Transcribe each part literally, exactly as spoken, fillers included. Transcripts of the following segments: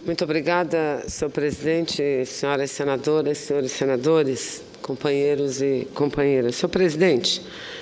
Muito obrigada, senhor presidente, senhoras senadoras, senhores senadores, companheiros e companheiras. Senhor presidente,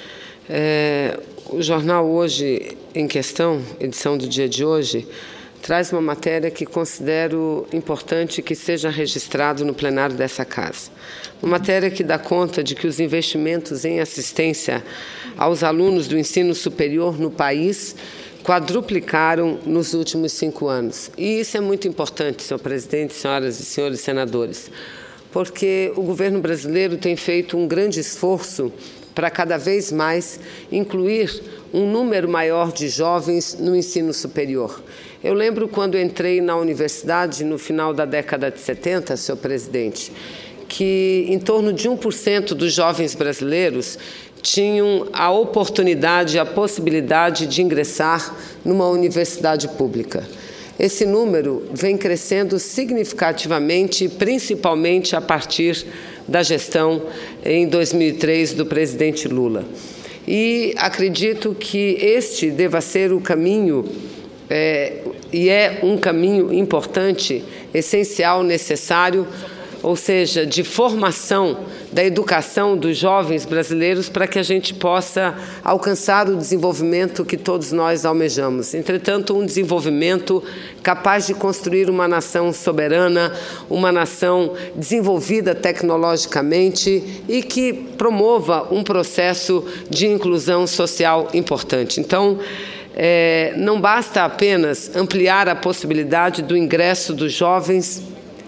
é, o jornal Hoje em Questão, edição do dia de hoje, traz uma matéria que considero importante que seja registrado no plenário dessa casa. Uma matéria que dá conta de que os investimentos em assistência aos alunos do ensino superior no país quadruplicaram nos últimos cinco anos. E isso é muito importante, senhor presidente, senhoras e senhores senadores, porque o governo brasileiro tem feito um grande esforço para cada vez mais incluir um número maior de jovens no ensino superior. Eu lembro quando entrei na universidade no final da década de setenta, senhor presidente, que em torno de um por cento dos jovens brasileiros tinham a oportunidade, a possibilidade de ingressar numa universidade pública. Esse número vem crescendo significativamente, principalmente a partir da gestão em dois mil e três do presidente Lula. E acredito que este deva ser o caminho, é, e é um caminho importante, essencial, necessário, ou seja, de formação da educação dos jovens brasileiros para que a gente possa alcançar o desenvolvimento que todos nós almejamos. Entretanto, um desenvolvimento capaz de construir uma nação soberana, uma nação desenvolvida tecnologicamente e que promova um processo de inclusão social importante. Então, é, não basta apenas ampliar a possibilidade do ingresso dos jovens,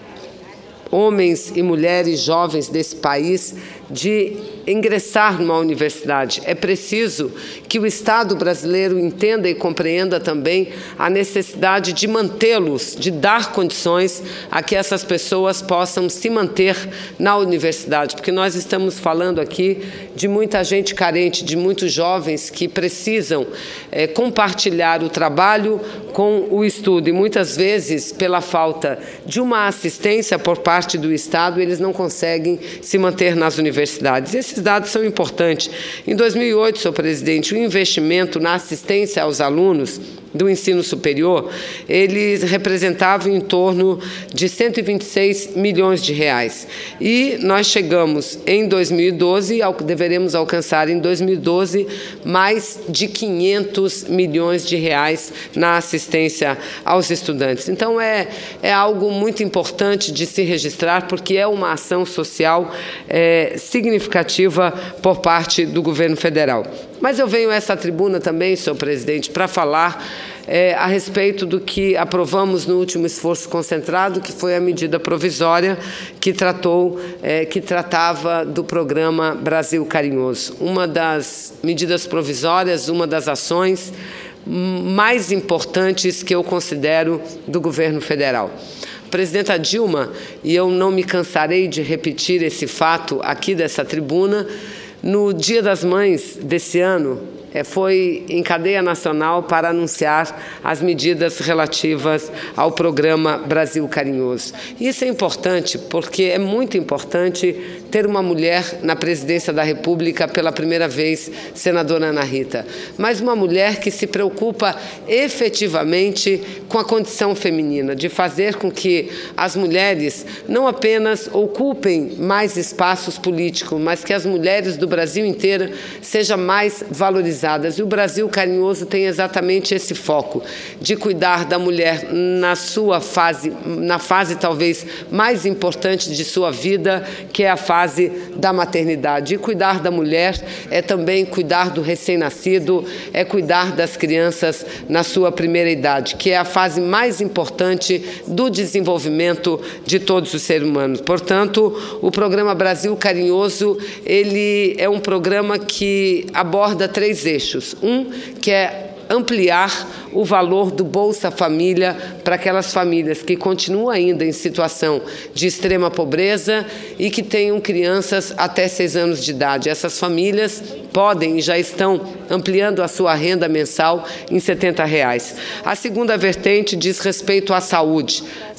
homens e mulheres jovens desse país, de ingressar numa universidade. É preciso que o Estado brasileiro entenda e compreenda também a necessidade de mantê-los, de dar condições a que essas pessoas possam se manter na universidade, porque nós estamos falando aqui de muita gente carente, de muitos jovens que precisam é, compartilhar o trabalho com o estudo, e muitas vezes, pela falta de uma assistência por parte do Estado, eles não conseguem se manter nas universidades. Esses dados são importantes. Em dois mil e oito, senhor presidente, o investimento na assistência aos alunos do ensino superior, eles representavam em torno de cento e vinte e seis milhões de reais. E nós chegamos em dois mil e doze, deveremos alcançar em dois mil e doze mais de quinhentos milhões de reais na assistência aos estudantes. Então, é, é algo muito importante de se registrar, porque é uma ação social é, significativa por parte do governo federal. Mas eu venho a essa tribuna também, senhor presidente, para falar é, a respeito do que aprovamos no último esforço concentrado, que foi a medida provisória que tratou, é, que tratava do programa Brasil Carinhoso. Uma das medidas provisórias, uma das ações mais importantes que eu considero do governo federal. A presidenta Dilma, e eu não me cansarei de repetir esse fato aqui dessa tribuna, no Dia das Mães desse ano, foi em cadeia nacional para anunciar as medidas relativas ao programa Brasil Carinhoso. Isso é importante porque é muito importante ter uma mulher na presidência da República pela primeira vez, senadora Ana Rita, mas uma mulher que se preocupa efetivamente com a condição feminina, de fazer com que as mulheres não apenas ocupem mais espaços políticos, mas que as mulheres do Brasil inteiro sejam mais valorizadas. E o Brasil Carinhoso tem exatamente esse foco, de cuidar da mulher na sua fase, na fase talvez mais importante de sua vida, que é a fase da maternidade. E cuidar da mulher é também cuidar do recém-nascido, é cuidar das crianças na sua primeira idade, que é a fase mais importante do desenvolvimento de todos os seres humanos. Portanto, o programa Brasil Carinhoso, ele é um programa que aborda três eixos. Um, que é ampliar o valor do Bolsa Família para aquelas famílias que continuam ainda em situação de extrema pobreza e que tenham crianças até seis anos de idade. Essas famílias podem e já estão ampliando a sua renda mensal em setenta reais. A segunda vertente diz respeito à saúde.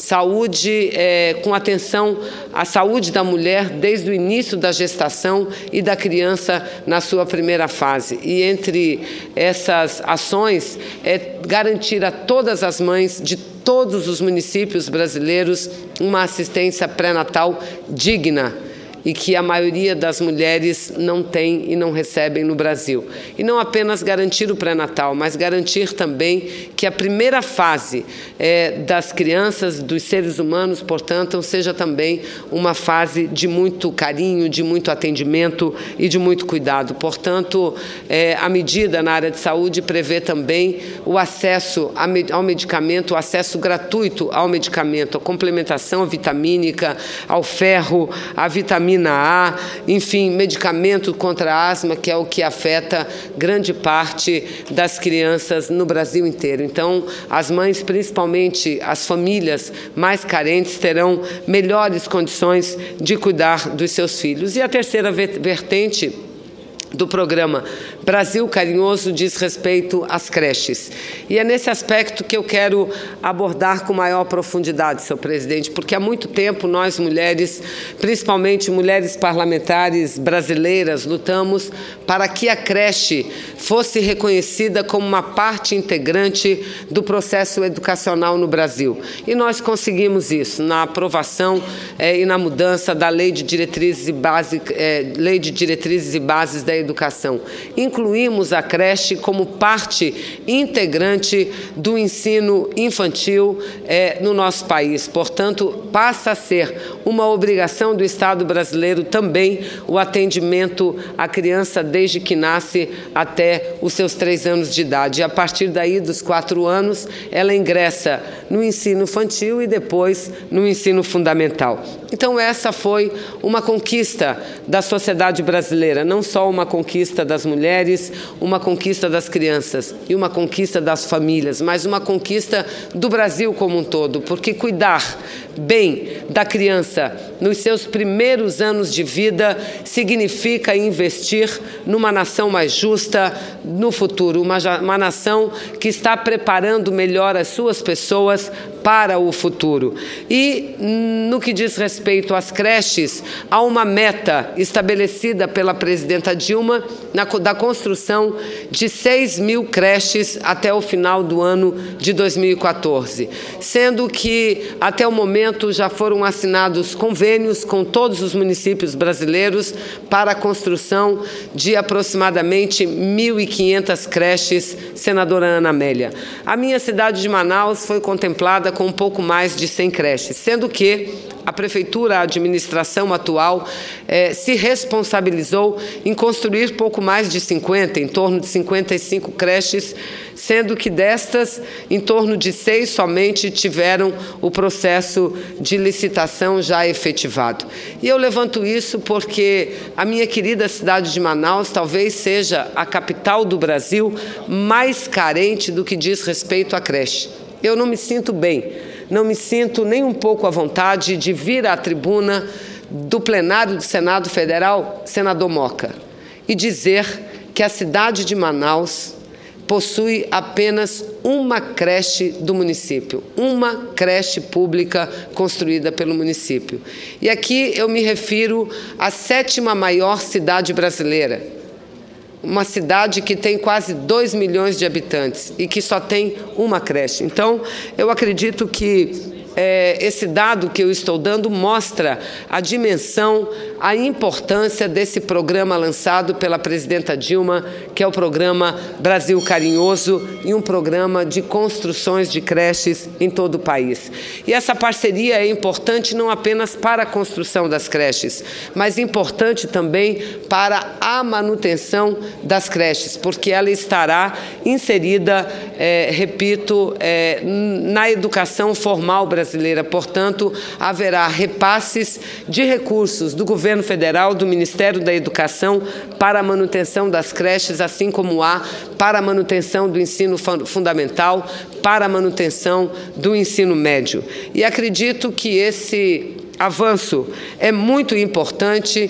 Saúde é, com atenção à saúde da mulher desde o início da gestação e da criança na sua primeira fase. E entre essas ações é garantir a todas as mães de todos os municípios brasileiros uma assistência pré-natal digna, e que a maioria das mulheres não tem e não recebem no Brasil. E não apenas garantir o pré-natal, mas garantir também que a primeira fase é, das crianças, dos seres humanos, portanto, seja também uma fase de muito carinho, de muito atendimento e de muito cuidado. Portanto, é, a medida na área de saúde prevê também o acesso ao medicamento, o acesso gratuito ao medicamento, a complementação vitamínica, ao ferro, à vitamina A, enfim, medicamento contra a asma, que é o que afeta grande parte das crianças no Brasil inteiro. Então, as mães, principalmente as famílias mais carentes, terão melhores condições de cuidar dos seus filhos. E a terceira vertente do programa Brasil Carinhoso diz respeito às creches. E é nesse aspecto que eu quero abordar com maior profundidade, senhor presidente, porque há muito tempo nós, mulheres, principalmente mulheres parlamentares brasileiras, lutamos para que a creche fosse reconhecida como uma parte integrante do processo educacional no Brasil. E nós conseguimos isso na aprovação eh, e na mudança da Lei de Diretrizes e, Base, eh, Lei de Diretrizes e Bases da Educação. Incluímos a creche como parte integrante do ensino infantil eh, no nosso país. Portanto, passa a ser uma obrigação do Estado brasileiro também o atendimento à criança desde que nasce até os seus três anos de idade. E a partir daí, dos quatro anos, ela ingressa no ensino infantil e depois no ensino fundamental. Então, essa foi uma conquista da sociedade brasileira, não só uma conquista das mulheres, uma conquista das crianças e uma conquista das famílias, mas uma conquista do Brasil como um todo, porque cuidar bem da criança nos seus primeiros anos de vida significa investir numa nação mais justa no futuro, uma, uma nação que está preparando melhor as suas pessoas para o futuro. E, no que diz respeito às creches, há uma meta estabelecida pela presidenta Dilma na, da construção de seis mil creches até o final do ano de dois mil e quatorze, sendo que, até o momento, já foram assinados convênios com todos os municípios brasileiros para a construção de aproximadamente mil e quinhentas creches, senadora Ana Amélia. A minha cidade de Manaus foi contemplada com um pouco mais de cem creches, sendo que a Prefeitura, a administração atual, eh, se responsabilizou em construir pouco mais de cinquenta, em torno de cinquenta e cinco creches, sendo que destas, em torno de seis somente tiveram o processo de licitação já efetivado. E eu levanto isso porque a minha querida cidade de Manaus talvez seja a capital do Brasil mais carente do que diz respeito à creche. Eu não me sinto bem, não me sinto nem um pouco à vontade de vir à tribuna do plenário do Senado Federal, senador Moca, e dizer que a cidade de Manaus possui apenas uma creche do município, uma creche pública construída pelo município. E aqui eu me refiro à sétima maior cidade brasileira, uma cidade que tem quase dois milhões de habitantes e que só tem uma creche. Então, eu acredito que é, esse dado que eu estou dando mostra a dimensão, a importância desse programa lançado pela presidenta Dilma, que é o programa Brasil Carinhoso, e um programa de construções de creches em todo o país. E essa parceria é importante não apenas para a construção das creches, mas importante também para a manutenção das creches, porque ela estará inserida, é, repito, é, na educação formal brasileira. Portanto, haverá repasses de recursos do governo federal, do Ministério da Educação, para a manutenção das creches, assim como há para a manutenção do ensino fundamental, para a manutenção do ensino médio. E acredito que esse avanço é muito importante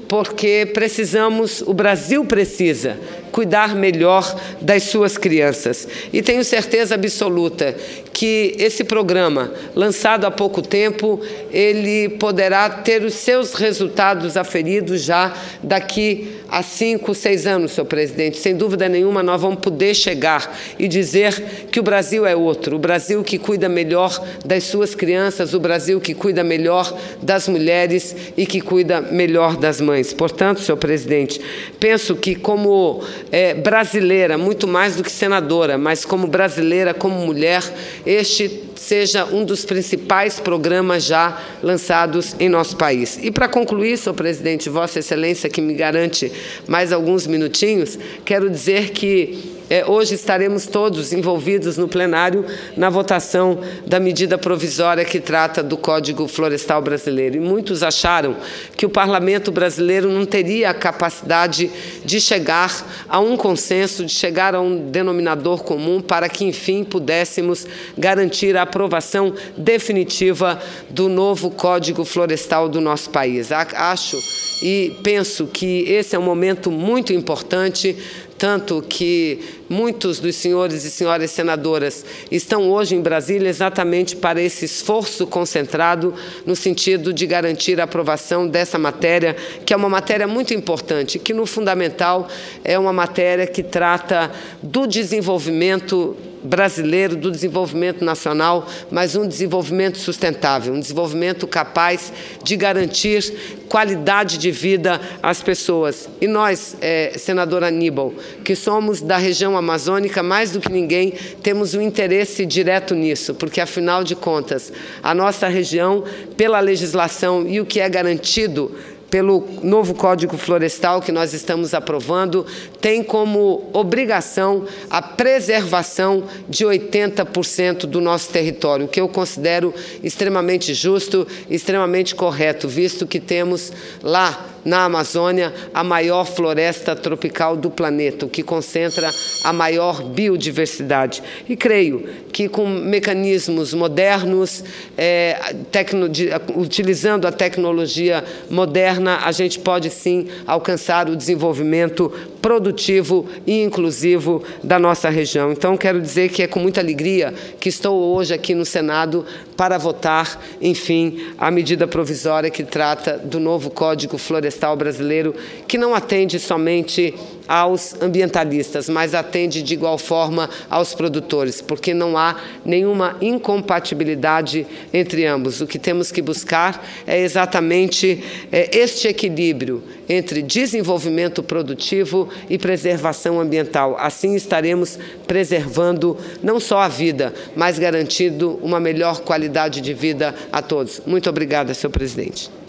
porque precisamos, o Brasil precisa cuidar melhor das suas crianças. E tenho certeza absoluta que esse programa, lançado há pouco tempo, ele poderá ter os seus resultados aferidos já daqui a cinco, seis anos, senhor presidente. Sem dúvida nenhuma, nós vamos poder chegar e dizer que o Brasil é outro, o Brasil que cuida melhor das suas crianças, o Brasil que cuida melhor das mulheres e que cuida melhor das mães. Portanto, senhor presidente, penso que como é, brasileira, muito mais do que senadora, mas como brasileira, como mulher, este seja um dos principais programas já lançados em nosso país. E para concluir, senhor presidente, Vossa Excelência, que me garante mais alguns minutinhos, quero dizer que É, hoje estaremos todos envolvidos no plenário na votação da medida provisória que trata do Código Florestal Brasileiro. E muitos acharam que o parlamento brasileiro não teria a capacidade de chegar a um consenso, de chegar a um denominador comum para que, enfim, pudéssemos garantir a aprovação definitiva do novo Código Florestal do nosso país. Acho e penso que esse é um momento muito importante, tanto que muitos dos senhores e senhoras senadoras estão hoje em Brasília exatamente para esse esforço concentrado no sentido de garantir a aprovação dessa matéria, que é uma matéria muito importante, que no fundamental é uma matéria que trata do desenvolvimento brasileiro, do desenvolvimento nacional, mas um desenvolvimento sustentável, um desenvolvimento capaz de garantir qualidade de vida às pessoas. E nós, é, senador Aníbal, que somos da região amazônica, mais do que ninguém, temos um interesse direto nisso, porque, afinal de contas, a nossa região, pela legislação e o que é garantido pelo novo Código Florestal que nós estamos aprovando, tem como obrigação a preservação de oitenta por cento do nosso território, o que eu considero extremamente justo, extremamente correto, visto que temos lá na Amazônia a maior floresta tropical do planeta, o que concentra a maior biodiversidade. E creio que com mecanismos modernos, é, tecno, de, utilizando a tecnologia moderna, a gente pode sim alcançar o desenvolvimento produtivo e inclusivo da nossa região. Então, quero dizer que é com muita alegria que estou hoje aqui no Senado para votar, enfim, a medida provisória que trata do novo Código Florestal Brasileiro, que não atende somente aos ambientalistas, mas atende de igual forma aos produtores, porque não há nenhuma incompatibilidade entre ambos. O que temos que buscar é exatamente é, este equilíbrio entre desenvolvimento produtivo e preservação ambiental. Assim estaremos preservando não só a vida, mas garantindo uma melhor qualidade de vida a todos. Muito obrigada, senhor presidente.